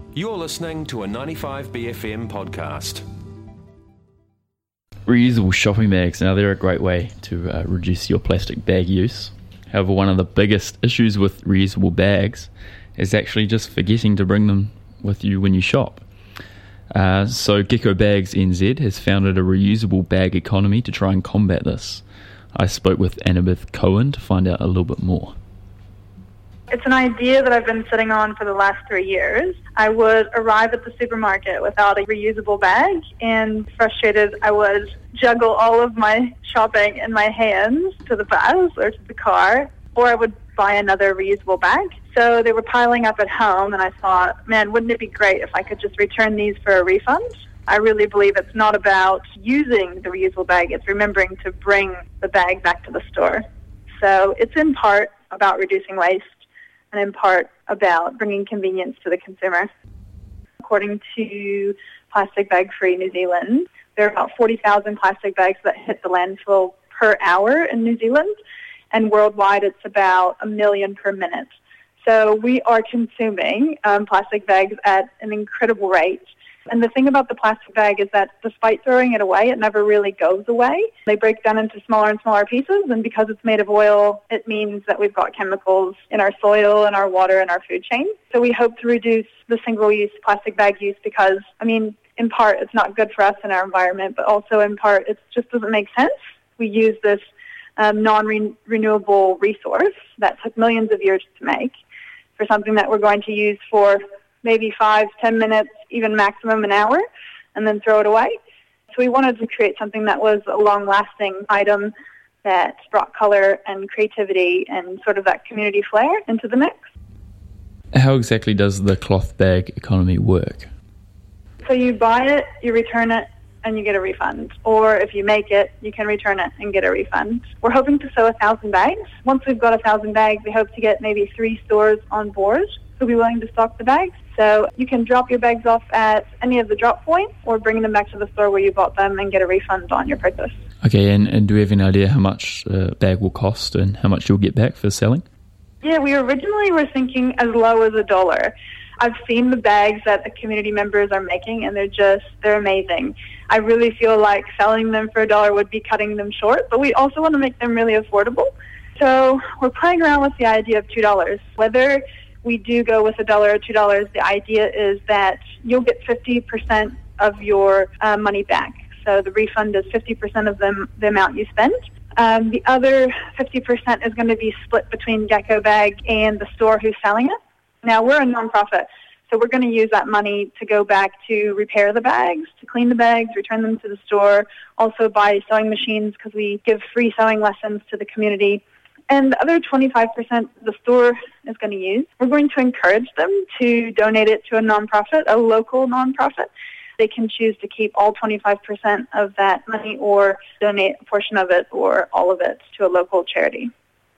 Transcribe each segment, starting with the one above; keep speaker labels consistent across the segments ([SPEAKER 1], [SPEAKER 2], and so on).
[SPEAKER 1] You're listening to a 95BFM podcast.
[SPEAKER 2] Reusable shopping bags. Now, they're a great way to reduce your plastic bag use. However, one of the biggest issues with reusable bags is actually just forgetting to bring them with you when you shop. So Gecko Bags NZ has founded a reusable bag economy to try and combat this. I spoke with Annabeth Cohen to find out a little bit more.
[SPEAKER 3] It's an idea that I've been sitting on for the last 3 years. I would arrive at the supermarket without a reusable bag, and frustrated, I would juggle all of my shopping in my hands to the bus or to the car, or I would buy another reusable bag. So they were piling up at home, and I thought, man, wouldn't it be great if I could just return these for a refund? I really believe it's not about using the reusable bag, it's remembering to bring the bag back to the store. So it's in part about reducing waste, and in part about bringing convenience to the consumer. According to Plastic Bag Free New Zealand, there are about 40,000 plastic bags that hit the landfill per hour in New Zealand, and worldwide it's about 1 million per minute. So we are consuming plastic bags at an incredible rate. And the thing about the plastic bag is that despite throwing it away, it never really goes away. They break down into smaller and smaller pieces, and because it's made of oil, it means that we've got chemicals in our soil, in our water, and our food chain. So we hope to reduce the single-use plastic bag use because, in part, it's not good for us and our environment, but also in part, it just doesn't make sense. We use this non-renewable resource that took millions of years to make for something that we're going to use for maybe 5-10 minutes, even maximum an hour, and then throw it away. So we wanted to create something that was a long-lasting item that brought color and creativity and sort of that community flair into the mix.
[SPEAKER 2] How exactly does the cloth bag economy work?
[SPEAKER 3] So you buy it, you return it, and you get a refund. Or if you make it, you can return it and get a refund. We're hoping to sell 1,000 bags. Once we've got 1,000 bags, we hope to get maybe 3 stores on board who'll be willing to stock the bags. So you can drop your bags off at any of the drop points or bring them back to the store where you bought them and get a refund on your purchase.
[SPEAKER 2] Okay, and do we have any idea how much a bag will cost and how much you'll get back for selling?
[SPEAKER 3] Yeah, we originally were thinking as low as $1. I've seen the bags that the community members are making, and they're amazing. I really feel like selling them for $1 would be cutting them short, but we also want to make them really affordable. So we're playing around with the idea of $2. Whether we do go with $1 or $2, the idea is that you'll get 50% of your money back. So the refund is 50% of the amount you spend. The other 50% is going to be split between Gecko Bag and the store who's selling it. Now, we're a nonprofit, so we're going to use that money to go back to repair the bags, to clean the bags, return them to the store, also buy sewing machines because we give free sewing lessons to the community. And the other 25% the store is going to use, we're going to encourage them to donate it to a nonprofit, a local nonprofit. They can choose to keep all 25% of that money or donate a portion of it or all of it to a local charity.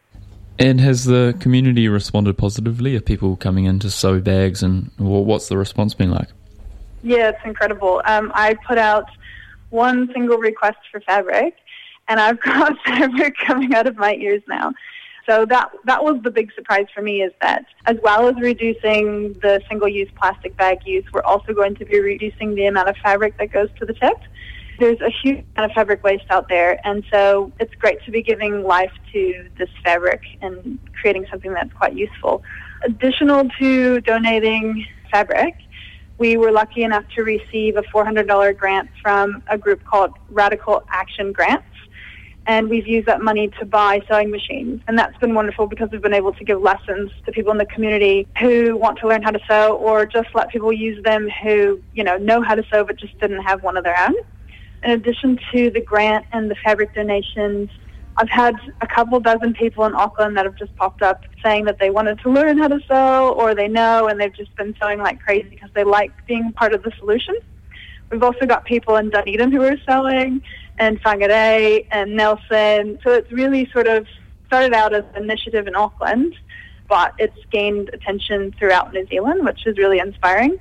[SPEAKER 2] And has the community responded positively? Are people coming in to sew bags, and what's the response been like?
[SPEAKER 3] Yeah, it's incredible. I put out one single request for fabric, and I've got fabric coming out of my ears now. So that was the big surprise for me, is that as well as reducing the single-use plastic bag use, we're also going to be reducing the amount of fabric that goes to the tip. There's a huge amount of fabric waste out there, and so it's great to be giving life to this fabric and creating something that's quite useful. Additional to donating fabric, we were lucky enough to receive a $400 grant from a group called Radical Action Grants, and we've used that money to buy sewing machines. And that's been wonderful because we've been able to give lessons to people in the community who want to learn how to sew, or just let people use them who, know how to sew but just didn't have one of their own. In addition to the grant and the fabric donations, I've had a couple dozen people in Auckland that have just popped up saying that they wanted to learn how to sew, or they know, and they've just been sewing like crazy because they like being part of the solution. We've also got people in Dunedin who are sewing, and Whangarei and Nelson. So it's really sort of started out as an initiative in Auckland, but it's gained attention throughout New Zealand, which is really inspiring.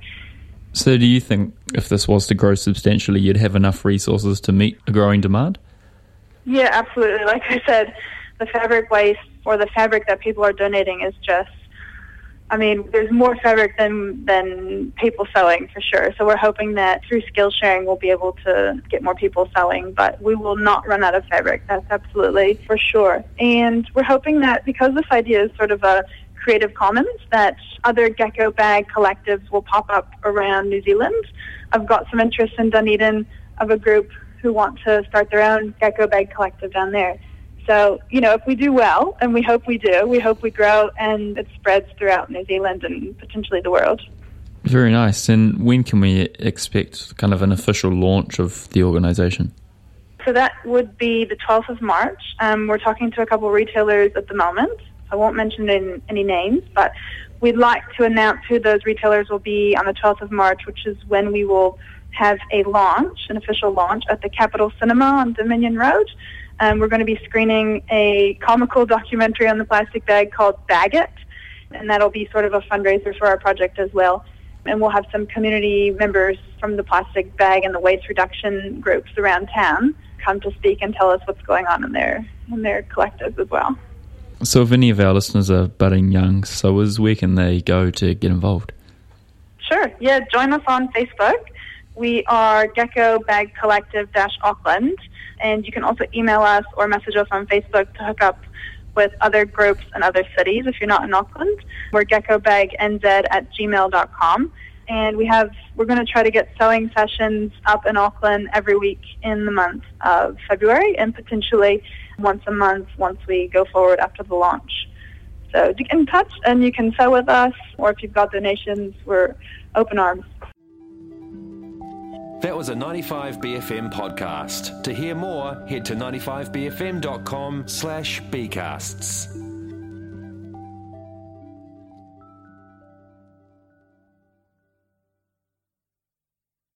[SPEAKER 2] So do you think if this was to grow substantially, you'd have enough resources to meet a growing demand?
[SPEAKER 3] Yeah, absolutely. Like I said, the fabric waste or the fabric that people are donating is just I mean, there's more fabric than people sewing for sure. So we're hoping that through skill sharing we'll be able to get more people sewing, but we will not run out of fabric. That's absolutely for sure. And we're hoping that because this idea is sort of a Creative Commons, that other gecko bag collectives will pop up around New Zealand. I've got some interest in Dunedin of a group who want to start their own gecko bag collective down there. So, if we do well, and we hope we do, we hope we grow and it spreads throughout New Zealand and potentially the world.
[SPEAKER 2] Very nice. And when can we expect kind of an official launch of the organisation?
[SPEAKER 3] So that would be the 12th of March. We're talking to a couple of retailers at the moment. I won't mention any names, but we'd like to announce who those retailers will be on the 12th of March, which is when we will have an official launch at the Capitol Cinema on Dominion Road. We're going to be screening a comical documentary on the plastic bag called Bag It, and that'll be sort of a fundraiser for our project as well. And we'll have some community members from the plastic bag and the waste reduction groups around town come to speak and tell us what's going on in their collectives as well.
[SPEAKER 2] So if any of our listeners are budding young sewers, where can they go to get involved?
[SPEAKER 3] Sure, yeah, join us on Facebook. We are Gecko Bag Collective-Auckland, and you can also email us or message us on Facebook to hook up with other groups in other cities if you're not in Auckland. We're geckobagNZ@gmail.com, and we're going to try to get sewing sessions up in Auckland every week in the month of February, and potentially once a month once we go forward after the launch. So get in touch and you can sew with us, or if you've got donations, we're open arms.
[SPEAKER 1] That was a 95BFM podcast. To hear more, head to 95bfm.com/bcasts.